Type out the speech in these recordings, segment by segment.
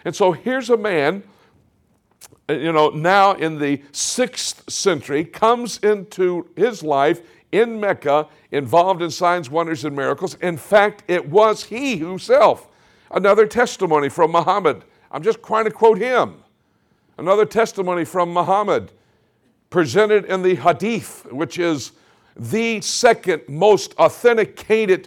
And so here's a man, now in the 6th century, comes into his life in Mecca, involved in signs, wonders, and miracles. In fact, it was he himself. Another testimony from Muhammad. I'm just trying to quote him. Another testimony from Muhammad, presented in the Hadith, which is the second most authenticated,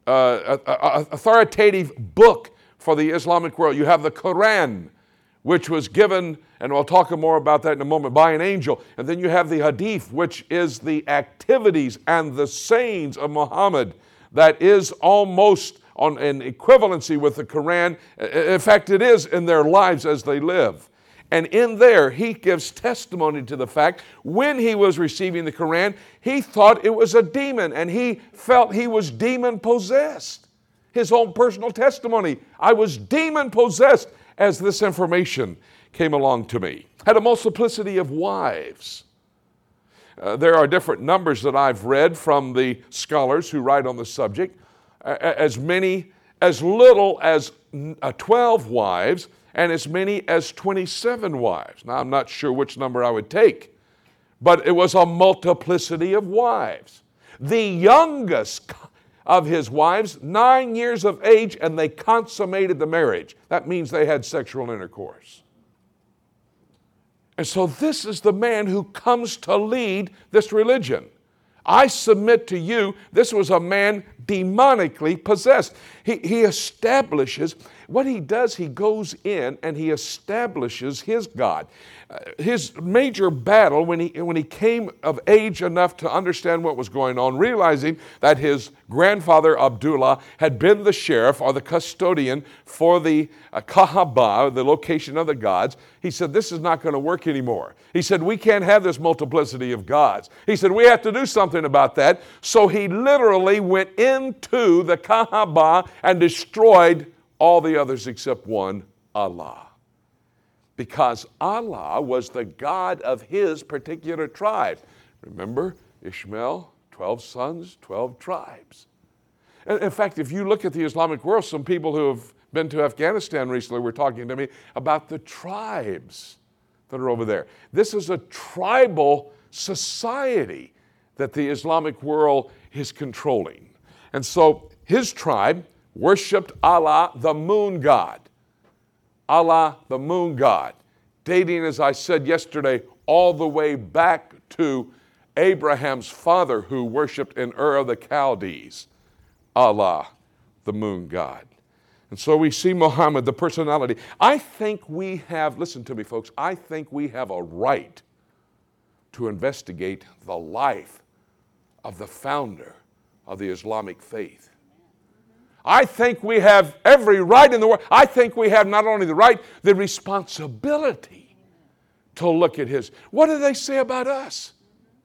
authoritative book for the Islamic world. You have the Quran, which was given, and we'll talk more about that in a moment, by an angel. And then you have the Hadith, which is the activities and the sayings of Muhammad that is almost on an equivalency with the Quran. In fact, it is in their lives as they live. And in there, he gives testimony to the fact when he was receiving the Quran, he thought it was a demon and he felt he was demon possessed. His own personal testimony, I was demon possessed as this information came along to me. Had a multiplicity of wives. There are different numbers that I've read from the scholars who write on the subject. As little as 12 wives, and as many as 27 wives. Now, I'm not sure which number I would take, but it was a multiplicity of wives. The youngest of his wives, 9 years of age, and they consummated the marriage. That means they had sexual intercourse. And so this is the man who comes to lead this religion. I submit to you, this was a man demonically possessed. He establishes, what he does, he goes in and he establishes his God. His major battle when he came of age enough to understand what was going on, realizing that his grandfather Abdullah had been the sheriff or the custodian for the Kaaba, the location of the gods, he said, this is not going to work anymore. He said, we can't have this multiplicity of gods. He said, we have to do something about that. So he literally went into the Kaaba and destroyed all the others except one, Allah. Because Allah was the God of his particular tribe. Remember, Ishmael, 12 sons, 12 tribes. And in fact, if you look at the Islamic world, some people who have been to Afghanistan recently were talking to me about the tribes that are over there. This is a tribal society that the Islamic world is controlling. And so his tribe worshiped Allah, the moon god. Allah, the moon god, dating, as I said yesterday, all the way back to Abraham's father who worshiped in Ur of the Chaldees. Allah, the moon god. And so we see Muhammad, the personality. I think we have, listen to me folks, I think we have a right to investigate the life of the founder of the Islamic faith. I think we have every right in the world. I think we have not only the right, the responsibility to look at his. What do they say about us?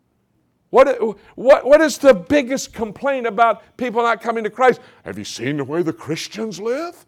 What is the biggest complaint about people not coming to Christ? Have you seen the way the Christians live?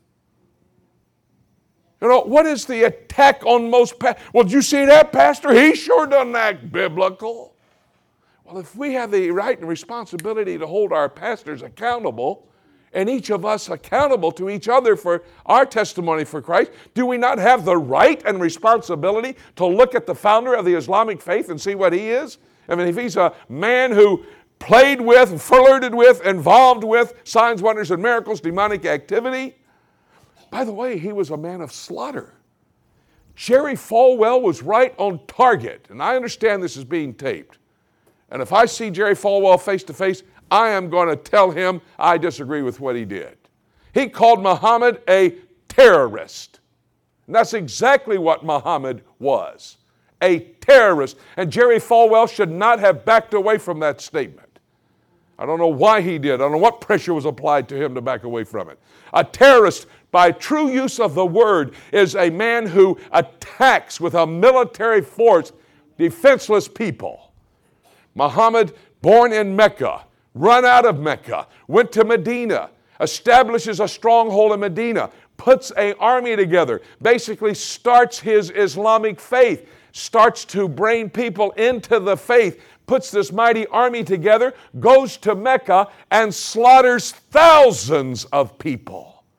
What is the attack on most well, did you see that, Pastor? He sure doesn't act biblical. Well, if we have the right and responsibility to hold our pastors accountable, and each of us accountable to each other for our testimony for Christ, do we not have the right and responsibility to look at the founder of the Islamic faith and see what he is? I mean, if he's a man who played with, flirted with, involved with signs, wonders, and miracles, demonic activity. By the way, he was a man of slaughter. Jerry Falwell was right on target, and I understand this is being taped. And if I see Jerry Falwell face to face, I am going to tell him I disagree with what he did. He called Muhammad a terrorist. And that's exactly what Muhammad was, a terrorist. And Jerry Falwell should not have backed away from that statement. I don't know why he did. I don't know what pressure was applied to him to back away from it. A terrorist, by true use of the word, is a man who attacks with a military force defenseless people. Muhammad, born in Mecca, run out of Mecca, went to Medina, establishes a stronghold in Medina, puts an army together, basically starts his Islamic faith, starts to bring people into the faith, puts this mighty army together, goes to Mecca and slaughters thousands of people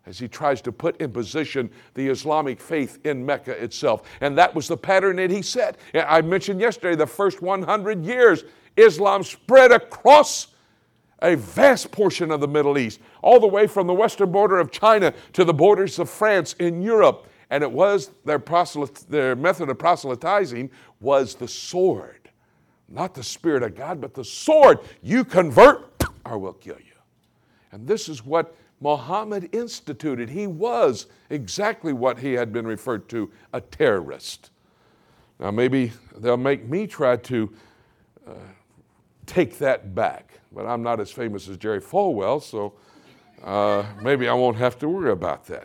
as he tries to put in position the Islamic faith in Mecca itself. And that was the pattern that he set. I mentioned yesterday the first 100 years, Islam spread across a vast portion of the Middle East, all the way from the western border of China to the borders of France in Europe. And it was their method of proselytizing was the sword. Not the Spirit of God, but the sword. You convert or we'll kill you. And this is what Muhammad instituted. He was exactly what he had been referred to, a terrorist. Now maybe they'll make me try to take that back, but I'm not as famous as Jerry Falwell, so maybe I won't have to worry about that.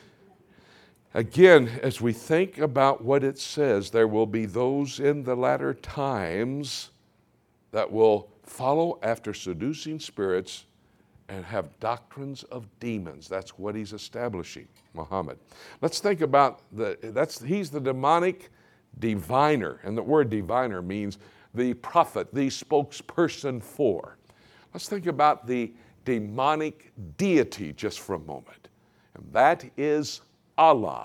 Again, as we think about what it says, there will be those in the latter times that will follow after seducing spirits and have doctrines of demons. That's what he's establishing, Muhammad. Let's think about he's the demonic diviner, and the word diviner means the prophet, the spokesperson for. Let's think about the demonic deity just for a moment, and that is Allah.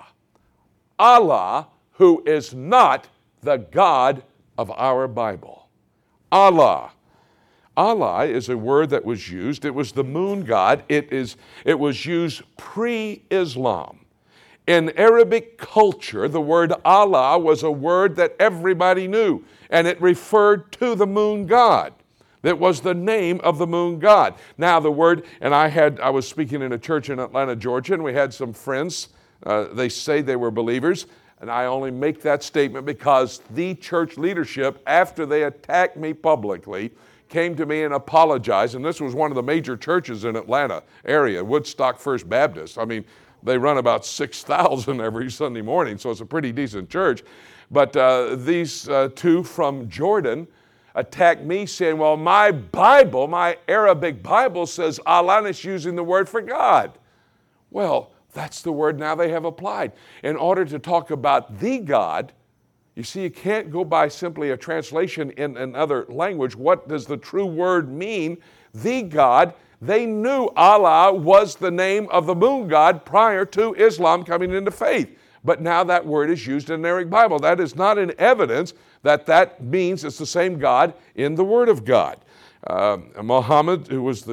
Allah, who is not the God of our Bible. Allah. Allah is a word that was used. It was the moon god. It was used pre-Islam. In Arabic culture, the word Allah was a word that everybody knew, and it referred to the moon god. That was the name of the moon god. Now the word, and I was speaking in a church in Atlanta, Georgia, and we had some friends. They say they were believers, and I only make that statement because the church leadership, after they attacked me publicly, came to me and apologized, and this was one of the major churches in Atlanta area, Woodstock First Baptist. I mean, they run about 6,000 every Sunday morning, so it's a pretty decent church. But these two from Jordan attacked me saying, well, my Bible, my Arabic Bible says Allah is using the word for God. Well, that's the word now they have applied. In order to talk about the God, you see, you can't go by simply a translation in another language. What does the true word mean? The God. They knew Allah was the name of the moon god prior to Islam coming into faith. But now that word is used in the Arabic Bible. That is not an evidence that means it's the same God in the Word of God. Muhammad, who was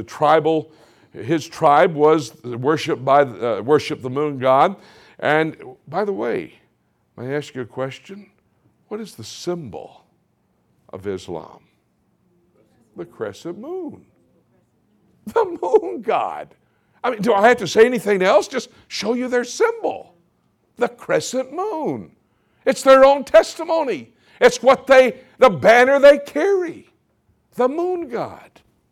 his tribe was worshiped the moon god. And by the way, may I ask you a question? What is the symbol of Islam? The crescent moon. The moon god. I mean, do I have to say anything else? Just show you their symbol. The crescent moon. It's their own testimony. It's the banner they carry. The moon god.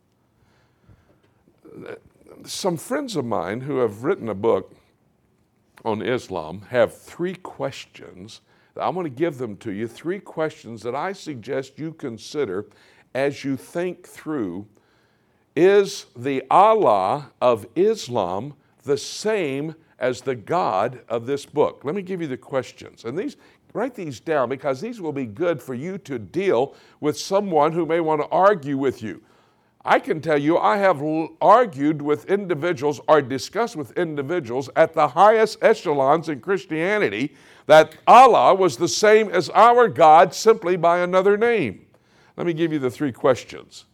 Some friends of mine who have written a book on Islam have 3 questions. I'm going to give them to you, 3 questions that I suggest you consider as you think through, is the Allah of Islam the same as the God of this book? Let me give you the questions. And write these down because these will be good for you to deal with someone who may want to argue with you. I can tell you I have argued with individuals or discussed with individuals at the highest echelons in Christianity that Allah was the same as our God simply by another name. Let me give you the 3 questions.